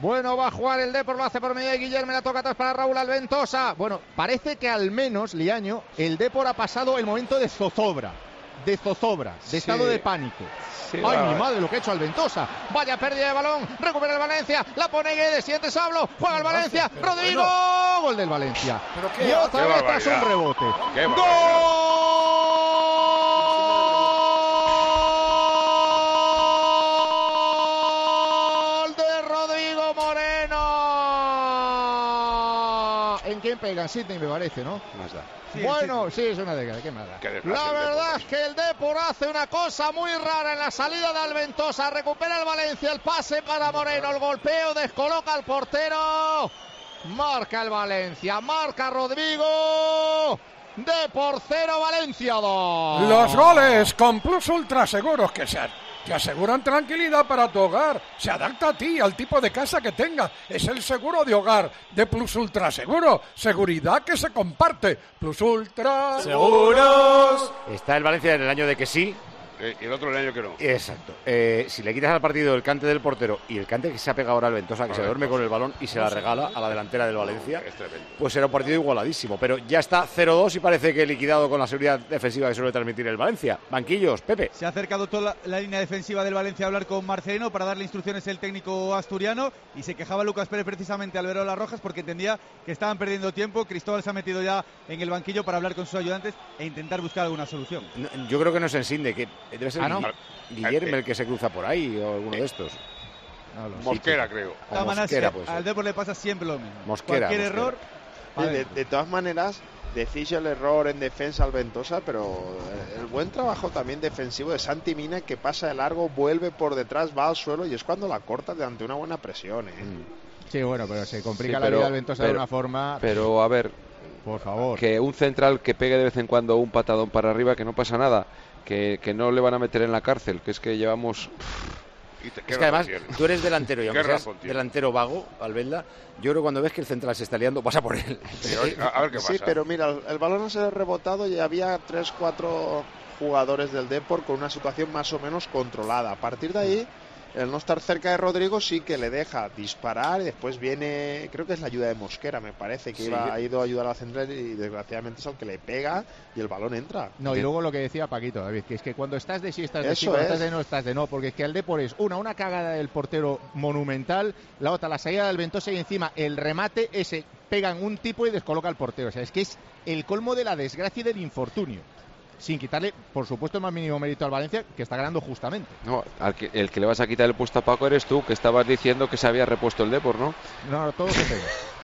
Bueno, va a jugar el Depor, lo hace por medio de Guillermo, la toca atrás para Raúl Alventosa. Bueno, parece que al menos, Liaño, el Depor ha pasado el momento de zozobra, de estado de pánico. Sí, ay, mi madre, lo que ha hecho Alventosa. Vaya pérdida de balón, recupera el Valencia, la pone Guedes, siguiente Sablo, juega el Valencia, Rodrigo, gol del Valencia. Y otra vez tras un rebote. ¡Gol de Rodrigo Moreno! ¿En quién pegan? Sidney, me parece, ¿no? Más da. Bueno, sí, es una década, qué mala. La verdad es que el Depor hace una cosa muy rara en la salida de Alventosa, recupera el Valencia, el pase para Moreno, el golpeo, descoloca al portero, marca el Valencia, marca Rodrigo, Depor 0, Valencia 2. Los goles con Plus Ultra Seguros te aseguran tranquilidad para tu hogar. Se adapta a ti, al tipo de casa que tengas. Es el seguro de hogar de Plus Ultra Seguro. Seguridad que se comparte. Plus Ultra Seguros. Está el Valencia en el año de que sí. Y el otro el año que no. Exacto. Si le quitas al partido el cante del portero y el cante que se ha pegado ahora al Ventosa, que se duerme con el balón y se la regala a la delantera del Valencia, pues será un partido igualadísimo. Pero ya está 0-2 y parece que liquidado con la seguridad defensiva que suele transmitir el Valencia. Banquillos, Pepe. Se ha acercado toda la línea defensiva del Valencia a hablar con Marcelino para darle instrucciones el técnico asturiano, y se quejaba Lucas Pérez precisamente al ver a las rojas porque entendía que estaban perdiendo tiempo. Cristóbal se ha metido ya en el banquillo para hablar con sus ayudantes e intentar buscar alguna solución. No, yo creo que no es Ensinde, que debe ser Guillermo el que se cruza por ahí o alguno de estos. Mosquera, creo. Mosquera, pues, al Depor le pasa siempre lo mismo. Cualquier error. De todas maneras, decís el error en defensa al Ventosa, pero el buen trabajo también defensivo de Santi Mina, que pasa de largo, vuelve por detrás, va al suelo y es cuando la corta ante una buena presión. Sí, bueno, pero se complica la vida al Ventosa de una forma. Pero a ver, por favor, que un central que pegue de vez en cuando un patadón para arriba, que no pasa nada. Que no le van a meter en la cárcel, que es que llevamos... Es que además tú eres delantero y aunque seas delantero vago, Albelda, yo creo que cuando ves que el central se está liando, pasa por él. A ver qué pasa. Sí, pero mira, el balón no se ha rebotado y había 3-4 jugadores del Depor con una situación más o menos controlada. A partir de ahí, el no estar cerca de Rodrigo sí que le deja disparar y después viene, creo que es la ayuda de Mosquera, me parece, que ha ido a ayudar a la central y desgraciadamente es el que le pega y el balón entra. No, y luego lo que decía Paquito, David, que es que cuando estás de sí, estás de sí, cuando estás de no, estás de no, porque es que el Depor es una cagada del portero monumental, la otra, la salida del Ventosa y encima el remate ese, pegan un tipo y descoloca al portero. O sea, es que es el colmo de la desgracia y del infortunio. Sin quitarle, por supuesto, el más mínimo mérito al Valencia, que está ganando justamente. No, el que le vas a quitar el puesto a Paco eres tú, que estabas diciendo que se había repuesto el Depor, ¿no? No, todo se pega.